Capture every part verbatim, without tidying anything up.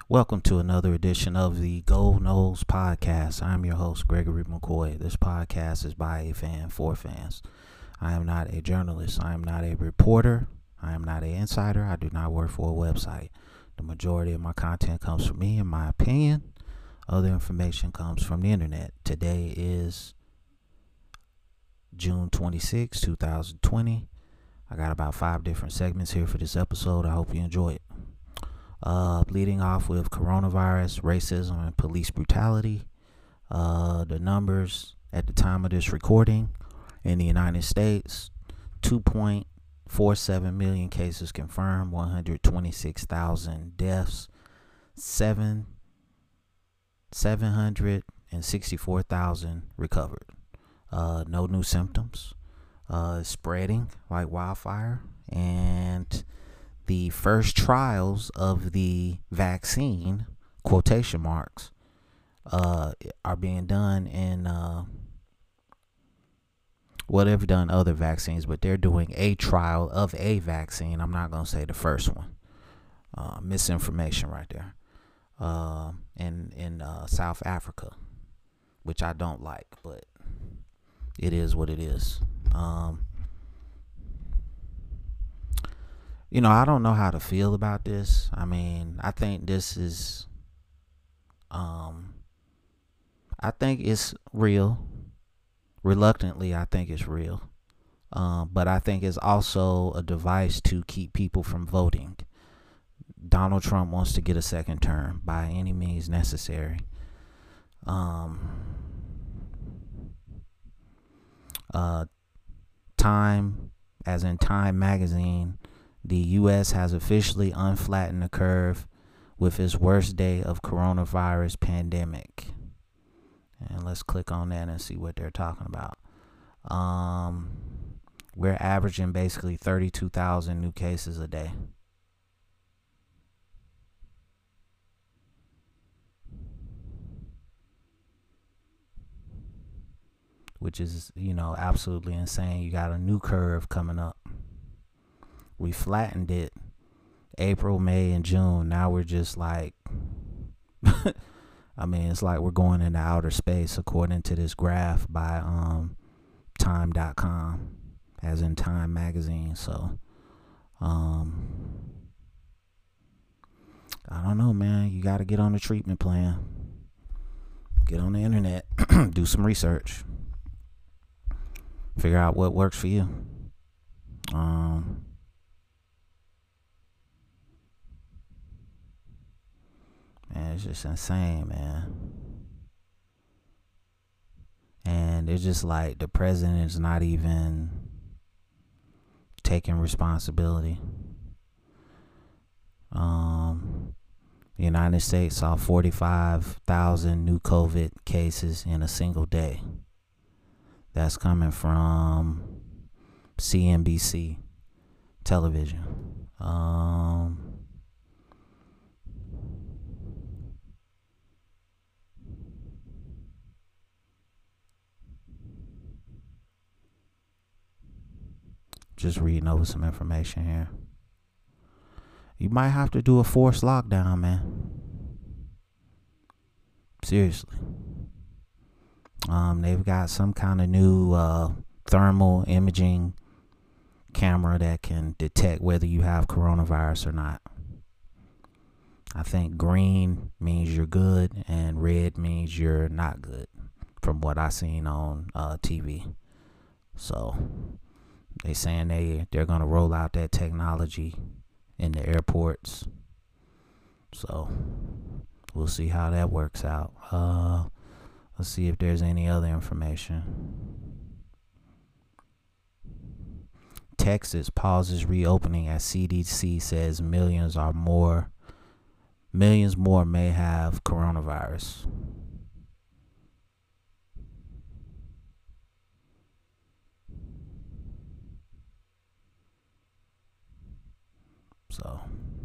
Welcome to another edition of the Gold Nose Podcast. I'm your host, Gregory McCoy. This podcast is by a fan for fans. I am not a journalist. I am not a reporter. I am not an insider. I do not work for a website. The majority of my content comes from me and my opinion. Other information comes from the internet. Today is June twenty-sixth, twenty twenty. I got about five different segments here for this episode. I hope you enjoy it. Uh, leading off with coronavirus, racism, and police brutality. Uh, the numbers at the time of this recording in the United States, two point four seven million cases confirmed, one hundred twenty-six thousand deaths, seven, 764 thousand recovered. Uh, no new symptoms. Uh, it's spreading like wildfire, and the first trials of the vaccine, quotation marks, uh, are being done in, uh, well, they've done other vaccines, but they're doing a trial of a vaccine. I'm not going to say the first one. Uh, misinformation right there. Uh, in in uh, South Africa, which I don't like, but it is what it is. Um, You know, I don't know how to feel about this. I mean, I think this is, um, I think it's real. Reluctantly, I think it's real. Um, but I think it's also a device to keep people from voting. Donald Trump wants to get a second term by any means necessary. Um, uh, Time, as in Time magazine, the U S has officially unflattened the curve with its worst day of coronavirus pandemic. And let's click on that and see what they're talking about. Um, we're averaging basically thirty-two thousand new cases a day. Which is, you know, absolutely insane. You got a new curve coming up. We flattened it April, May, and June. Now we're just like, I mean, it's like we're going into outer space according to this graph by um, time dot com, as in Time magazine. So, um, I don't know, man. You got to get on the treatment plan. Get on the internet. Do some research. Figure out what works for you. Um... Man, it's just insane, man. And it's just like the president is not even taking responsibility. Um, the United States saw forty-five thousand new COVID cases in a single day. That's coming from C N B C television. Um... Just reading over some information here. You might have to do a forced lockdown, man. Seriously. Um, they've got some kind of new uh, thermal imaging camera that can detect whether you have coronavirus or not. I think green means you're good and red means you're not good, from what I seen on uh, T V. So they saying they, they're going to roll out that technology in the airports. So we'll see how that works out. Uh, let's see if there's any other information. Texas pauses reopening as C D C says millions are more, millions more may have coronavirus. So,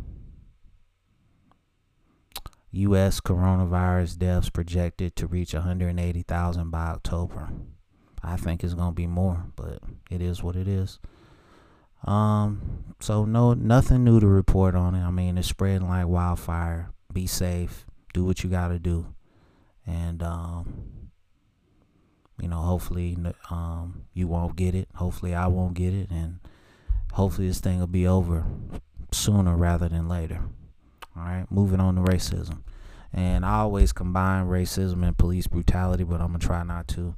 U S coronavirus deaths projected to reach one hundred eighty thousand by October. I think it's going to be more, but it is what it is. Um, so no, nothing new to report on it. I mean, it's spreading like wildfire. be safe, do what you got to do, and um, you know, hopefully, um, you won't get it. Hopefully, I won't get it, and hopefully, this thing will be over sooner rather than later. All right, moving on to racism, and I always combine racism and police brutality, but I'm gonna try not to.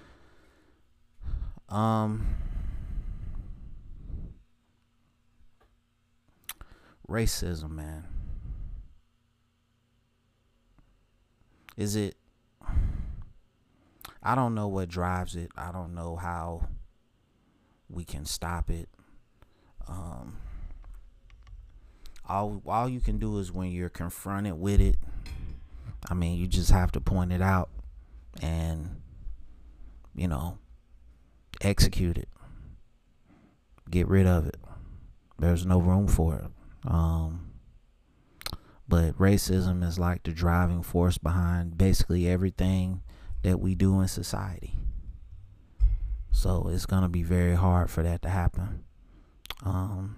Um, racism, man. Is it? I don't know what drives it. I don't know how we can stop it. Um, all all you can do is when you're confronted with it. I mean, you just have to point it out and, you know, execute it. Get rid of it. There's no room for it. Um, but racism is like the driving force behind basically everything that we do in society. So it's gonna be very hard for that to happen. Um,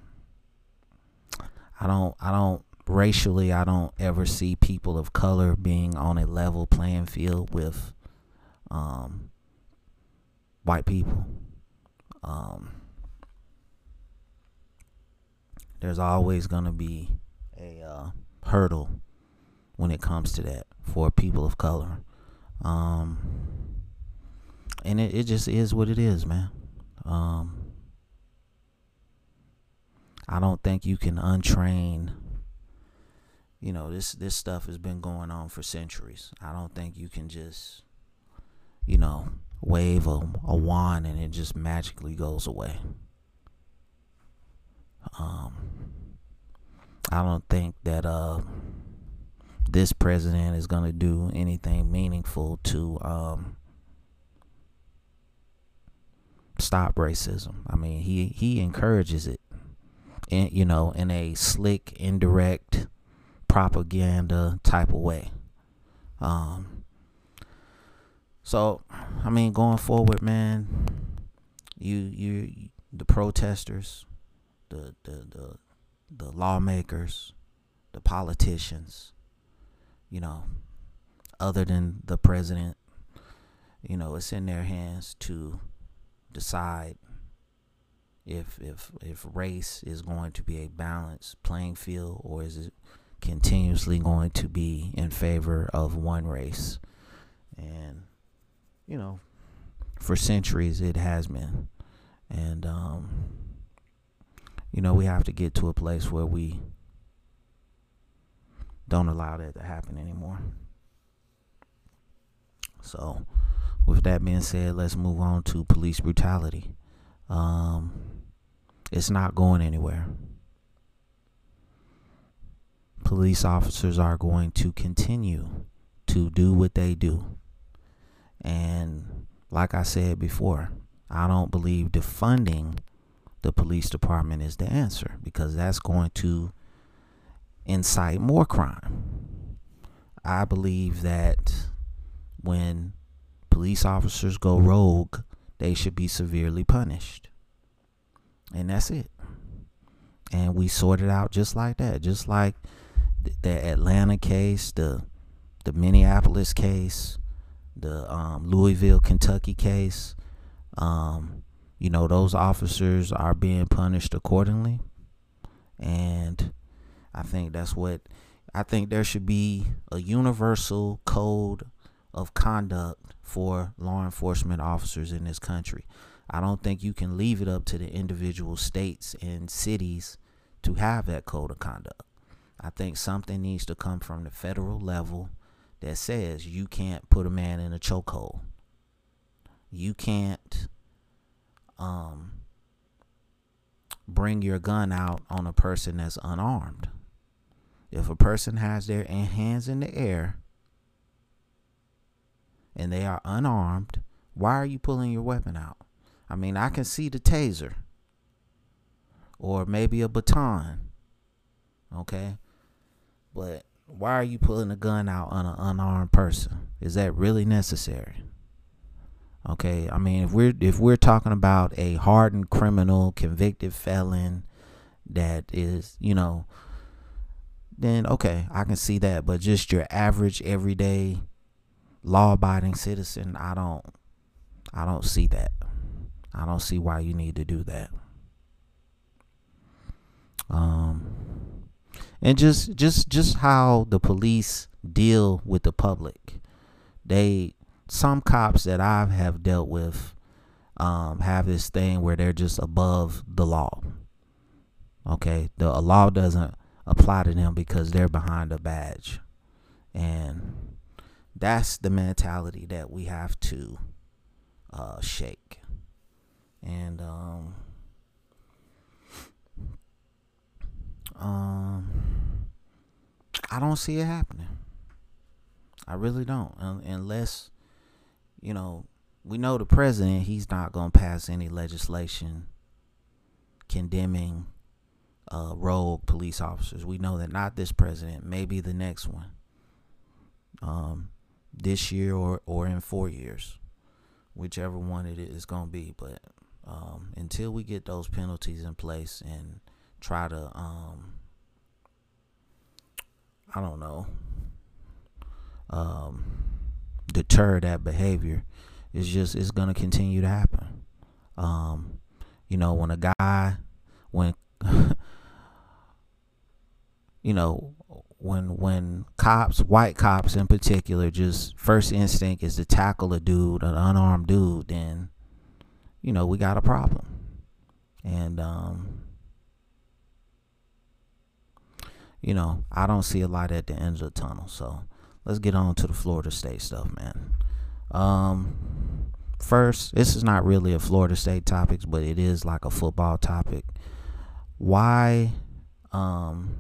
I don't, I don't racially, I don't ever see people of color being on a level playing field with um, white people. Um, there's always gonna be a uh, hurdle when it comes to that for people of color. Um, and it, it just is what it is, man. Um, I don't think you can untrain, you know, this, this stuff has been going on for centuries. I don't think you can just, you know, wave a, a wand and it just magically goes away. Um, I don't think that, uh, this president is going to do anything meaningful to um, stop racism. I mean, he, he encourages it, in, you know, in a slick, indirect propaganda type of way. Um, so, I mean, going forward, man, you you the protesters, the the the, the lawmakers, the politicians, you know, other than the president, you know, it's in their hands to decide if if if race is going to be a balanced playing field, or is it continuously going to be in favor of one race. And, you know, for centuries it has been. And, um, you know, we have to get to a place where we don't allow that to happen anymore. So, with that being said, let's move on to police brutality. Um, it's not going anywhere. Police officers are going to continue to do what they do. And like I said before, I don't believe defunding the police department is the answer, because that's going to incite more crime. I believe that when police officers go rogue, they should be severely punished. And that's it. And we sort it out just like that. Just like the Atlanta case, the the Minneapolis case, the um, Louisville, Kentucky case. Um, you know, those officers are being punished accordingly. And I think that's what, I think there should be a universal code of conduct for law enforcement officers in this country. I don't think you can leave it up to the individual states and cities to have that code of conduct. I think something needs to come from the federal level that says you can't put a man in a chokehold. You can't um, bring your gun out on a person that's unarmed. If a person has their hands in the air and they are unarmed, why are you pulling your weapon out? I mean, I can see the taser or maybe a baton, okay? But why are you pulling a gun out on an unarmed person? Is that really necessary? Okay, I mean, if we're if we're talking about a hardened criminal, convicted felon that is, you know, then okay, I can see that. But just your average, everyday, law-abiding citizen, I don't, I don't see that. I don't see why you need to do that. Um, and just, just, just how the police deal with the public. They, some cops that I have dealt with, um, have this thing where they're just above the law. Okay, the a law doesn't apply to them because they're behind a badge, and that's the mentality that we have to uh, shake. And um, um, I don't see it happening. I really don't, um, unless, you know, we know the president, he's not going to pass any legislation condemning uh, rogue police officers. We know that not this president, maybe the next one, um, this year or, or in four years, whichever one it is going to be. But um, until we get those penalties in place and try to, um, I don't know, um, deter that behavior, it's just, it's going to continue to happen. Um, you know, when a guy, when, you know, when, when cops, white cops in particular, just first instinct is to tackle a dude, an unarmed dude, then, you know, we got a problem. And, um, you know, I don't see a light at the end of the tunnel. So let's get on to the Florida State stuff, man. Um, first, this is not really a Florida State topic, but it is like a football topic. Why, um,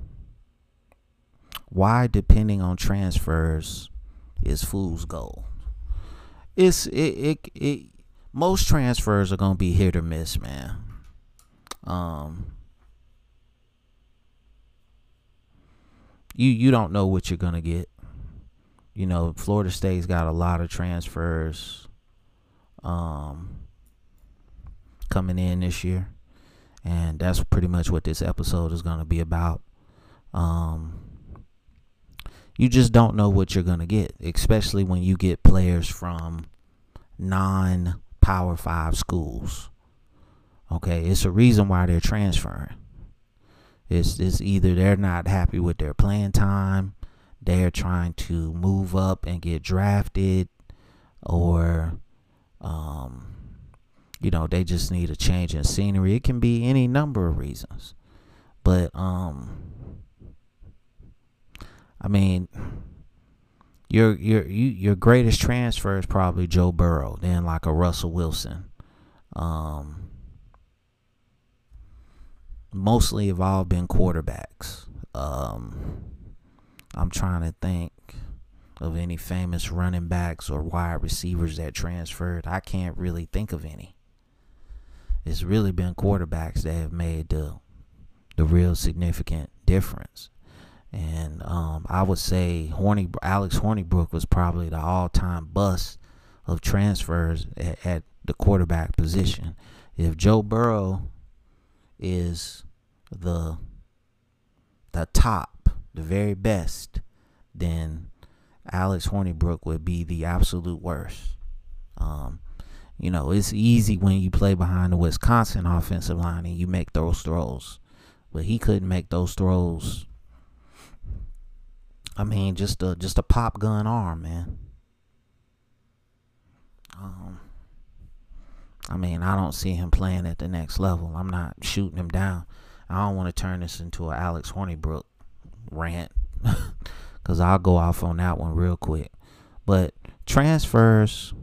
why depending on transfers is fool's gold? It's it it, it most transfers are gonna be hit or miss, man. Um, you you don't know what you're gonna get. You know, Florida State's got a lot of transfers um, coming in this year, and that's pretty much what this episode is going to be about. Um, you just don't know what you're going to get, especially when you get players from non-Power Five schools. Okay, it's a reason why they're transferring. It's, it's either they're not happy with their playing time, they're trying to move up and get drafted, or, um, you know, they just need a change in scenery. It can be any number of reasons. But, um, I mean, your your you, your greatest transfer is probably Joe Burrow, then like a Russell Wilson. Um, mostly have all been quarterbacks. Um, I'm trying to think of any famous running backs or wide receivers that transferred. I can't really think of any. It's really been quarterbacks that have made the the real significant difference. And um, I would say Horny Alex Hornibrook was probably the all-time bust of transfers at, at the quarterback position. If Joe Burrow is the the top, the very best, then Alex Hornibrook would be the absolute worst. Um, you know, it's easy when you play behind the Wisconsin offensive line and you make those throws, but he couldn't make those throws. I mean, just a just a pop gun arm, man. Um, I mean, I don't see him playing at the next level. I'm not shooting him down. I don't want to turn this into an Alex Hornibrook rant, because I'll go off on that one real quick. But transfers,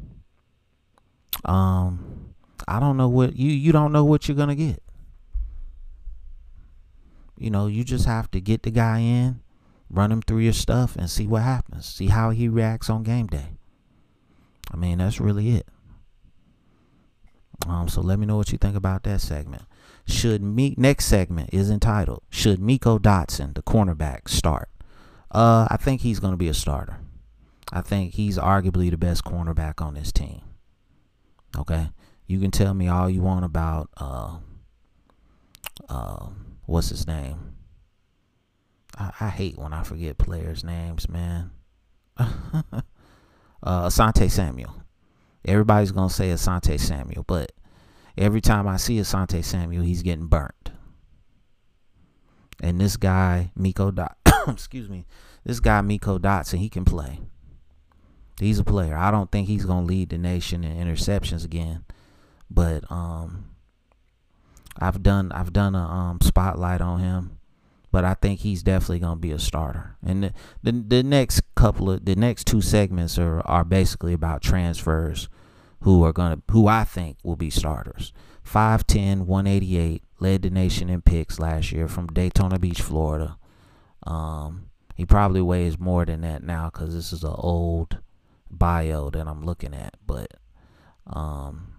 um, I don't know what you you don't know what you're gonna get. You know, you just have to get the guy in, run him through your stuff, and see what happens. See how he reacts on game day. I mean, that's really it. Um, so let me know what you think about that segment. Should me next segment is entitled, Should Miko Dotson, the cornerback, start? Uh, I think he's going to be a starter. I think he's arguably the best cornerback on this team. Okay, you can tell me all you want about uh, uh, what's his name? I, I hate when I forget players' names, man. uh, Asante Samuel. Everybody's gonna say Asante Samuel, but every time I see Asante Samuel, he's getting burnt. And this guy, Miko Dot, excuse me, this guy Miko Dotson, he can play. He's a player. I don't think he's gonna lead the nation in interceptions again, but um, I've done I've done a um spotlight on him, but I think he's definitely gonna be a starter. And the the, the next couple of the next two segments are are basically about transfers who are gonna who I think will be starters. five ten, one eighty-eight, led the nation in picks last year from Daytona Beach, Florida. Um, he probably weighs more than that now because this is an old bio that I'm looking at. But um,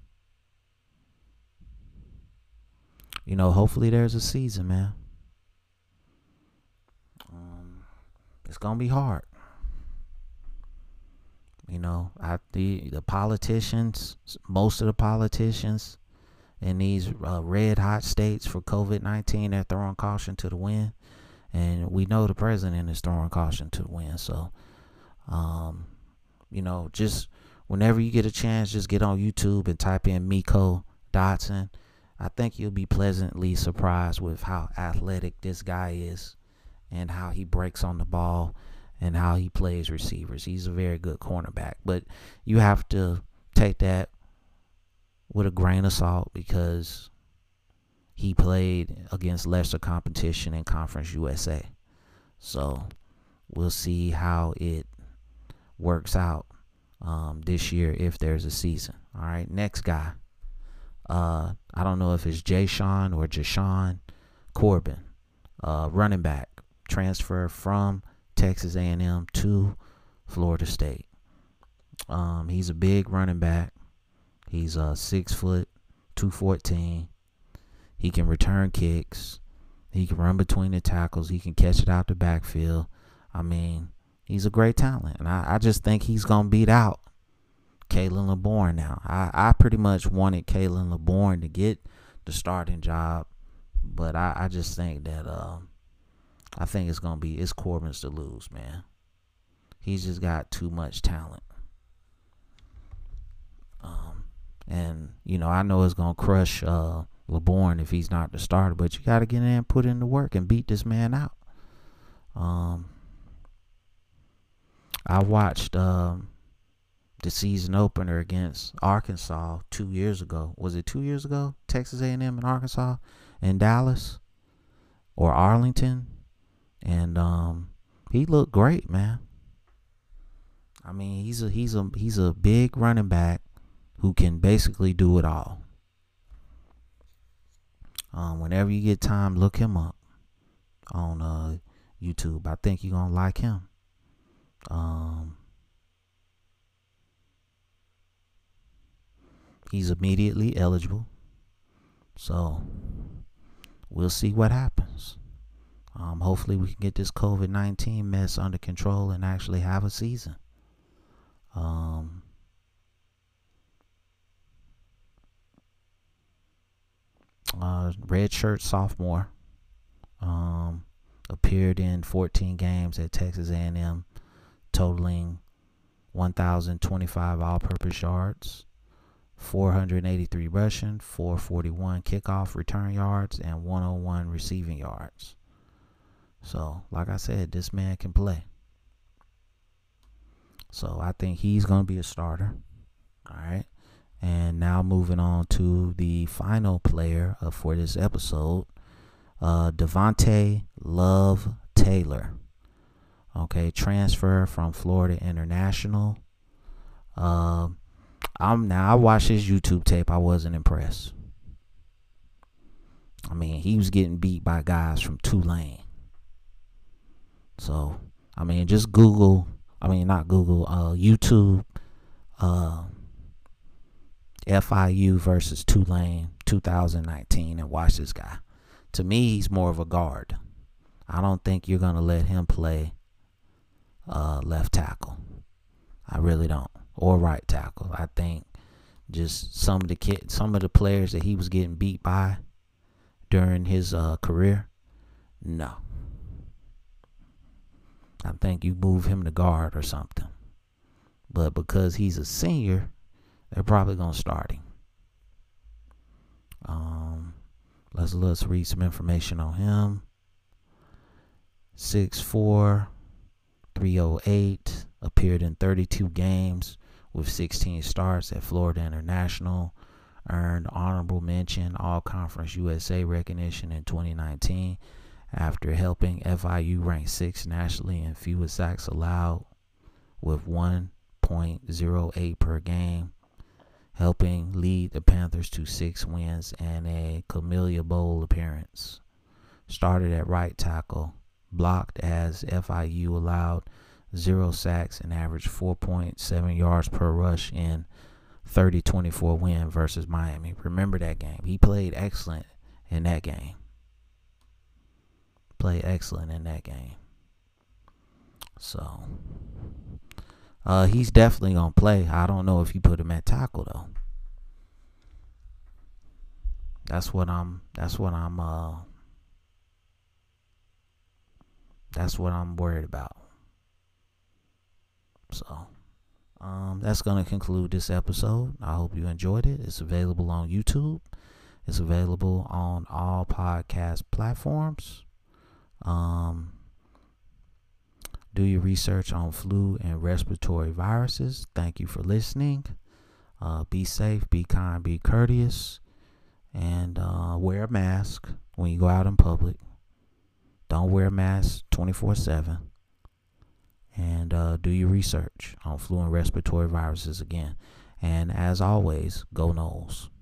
you know, hopefully there's a season, man. Um, it's gonna be hard. You know, I the the politicians, most of the politicians in these uh, red hot states for COVID nineteen, they're throwing caution to the wind, and we know the president is throwing caution to the wind. So, um, you know, just whenever you get a chance, just get on YouTube and type in Miko Dotson. I think you'll be pleasantly surprised with how athletic this guy is and how he breaks on the ball and how he plays receivers. He's a very good cornerback, but you have to take that with a grain of salt because he played against lesser competition in Conference U S A. So we'll see how it works out um, this year if there's a season. All right, next guy. Uh, I don't know if it's Jashawn or Jashawn Corbin, uh, running back, transfer from Texas A and M to Florida State. Um, he's a big running back. He's uh, six foot, two fourteen. He can return kicks. He can run between the tackles. He can catch it out the backfield. I mean, he's a great talent. And I, I just think he's going to beat out Kalen LeBourne now. I, I pretty much wanted Kalen LeBourne to get the starting job. But I, I just think that um, I think it's going to be, it's Corbin's to lose, man. He's just got too much talent. Um, and, you know, I know it's going to crush uh, LeBourne if he's not the starter, but you got to get in and put in the work and beat this man out. Um, I watched um, the season opener against Arkansas two years ago. Was it two years ago? Texas A and M and Arkansas in Dallas or Arlington. And um, he looked great, man. I mean, he's a he's a he's a big running back who can basically do it all. Um, whenever you get time, look him up on uh, YouTube. I think you're gonna like him. Um, he's immediately eligible, so we'll see what happens. Um, hopefully, we can get this COVID nineteen mess under control and actually have a season. Um, uh, redshirt sophomore um, appeared in fourteen games at Texas A and M, totaling one thousand twenty-five all-purpose yards, four hundred eighty-three rushing, four forty-one kickoff return yards, and one oh one receiving yards. So, like I said, this man can play. So, I think he's going to be a starter. All right. And now moving on to the final player uh, for this episode, uh, Devontae Love Taylor. Okay, transfer from Florida International. Uh, I'm now I watched his YouTube tape. I wasn't impressed. I mean, he was getting beat by guys from Tulane. So, I mean, just Google. I mean, not Google. Uh, YouTube. Uh, F I U versus Tulane two thousand nineteen and watch this guy. To me, he's more of a guard. I don't think you're going to let him play uh, left tackle. I really don't. Or right tackle. I think just some of the kid, some of the players that he was getting beat by during his uh, career, no. I think you move him to guard or something. But because he's a senior, they're probably going to start him. Um, let's, let's read some information on him. six four, three oh eight, appeared in thirty-two games with sixteen starts at Florida International, earned honorable mention All-Conference U S A recognition in twenty nineteen after helping F I U rank sixth nationally in fewest sacks allowed with one point oh eight per game, helping lead the Panthers to six wins and a Camellia Bowl appearance. Started at right tackle, blocked as F I U allowed zero sacks and averaged four point seven yards per rush in thirty twenty-four win versus Miami. Remember that game. He played excellent in that game. Played excellent in that game. So, uh, he's definitely going to play. I don't know if you put him at tackle, though. That's what I'm, that's what I'm, uh, that's what I'm worried about. So, um, that's going to conclude this episode. I hope you enjoyed it. It's available on YouTube. It's available on all podcast platforms. Um, do your research on flu and respiratory viruses. Thank you for listening. Uh, be safe, be kind, be courteous, and uh, wear a mask when you go out in public. Don't wear a mask twenty-four seven. And uh, do your research on flu and respiratory viruses again. And as always, go Noles.